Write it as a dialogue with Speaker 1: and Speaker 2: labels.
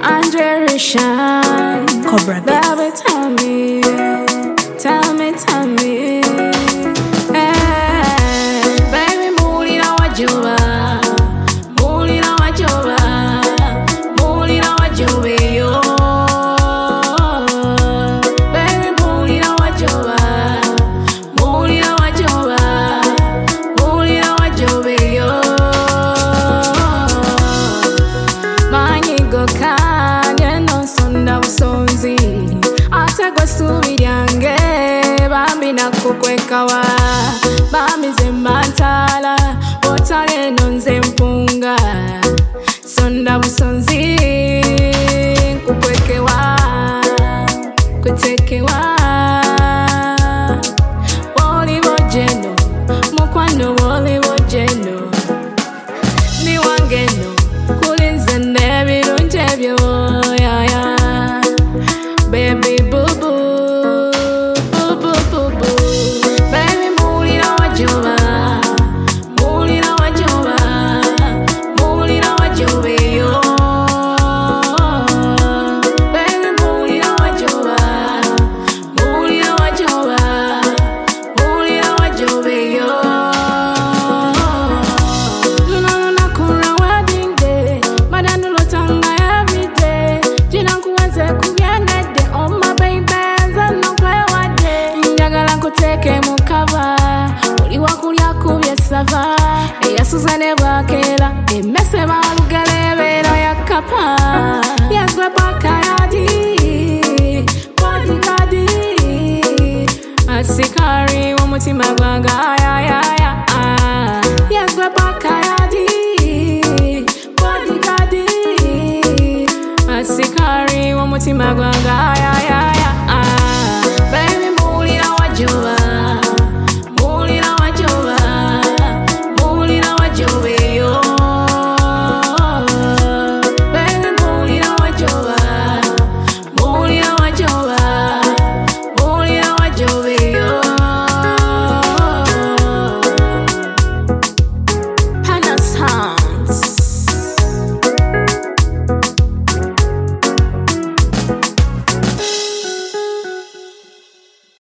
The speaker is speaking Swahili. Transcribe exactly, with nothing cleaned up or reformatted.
Speaker 1: Andre Rishan,
Speaker 2: Cobra
Speaker 1: baby, tell me, tell me, tell me. Hey, baby, muli na wajua, muli na wajua, muli na wajua yo. Baby, muli na wajua, muli na wajua, muli na wajua yo. Manyigo kanye no sonda usonzi, ate gwe subi lyange bambi nakukwekawa, bambi zembantala otale no nze mpunga, sonda busonzi nkukwekewa, kutekewa woli bojeno, mukwano woli bojeno, ni wangeno kulinze nebirungi ebyo, yeah, yeah. Baby boo boo, boo boo boo boo. Baby muli na wajua, muli na wajua, muli na wajua yo. Baby muli na wajua, muli na wajua, muli na wajua yo. Luna luna kura wedding day, madanu lotanga every day. Jina kuwaze kubyendede, oh my baby, nze no play one day. Njagala nkuteke mukaba, oli wakulya kubye sava. Eyasuza ne bwakera, emmese balugala ebeera ya kapa. Yagwe bakayadi, bodyguardi, asikari w'omutima gwange, ayayaya. Yagwe bakayadi, bodyguardi, asikari w'omutima gwange, ayayaya.